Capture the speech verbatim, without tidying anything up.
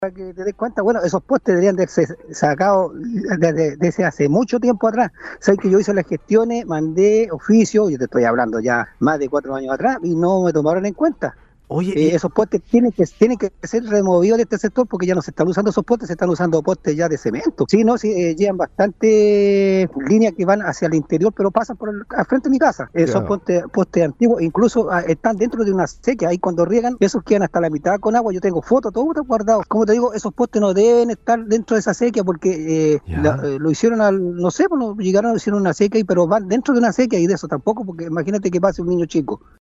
Para que te des cuenta, bueno, esos postes deberían de ser sacados desde, desde hace mucho tiempo atrás. Sabes que yo hice las gestiones, mandé oficio, yo te estoy hablando ya más de cuatro años atrás, y no me tomaron en cuenta. Oye, Eh, y, esos postes tienen que, tienen que ser removidos de este sector porque ya no se están usando esos postes, se están usando postes ya de cemento. Sí, no, sí, eh, llevan bastante líneas que van hacia el interior, pero pasan por el, al frente de mi casa. Eh, son claro. postes, postes antiguos, incluso ah, están dentro de una sequía. Ahí cuando riegan, esos quedan hasta la mitad con agua. Yo tengo fotos, todo guardado. Como te digo, esos postes no deben estar dentro de esa sequía porque eh, la, Ya. eh, lo hicieron al, no sé, pues, no, llegaron a hicieron una sequía, pero van dentro de una sequía y de eso tampoco, porque imagínate que pase un niño chico.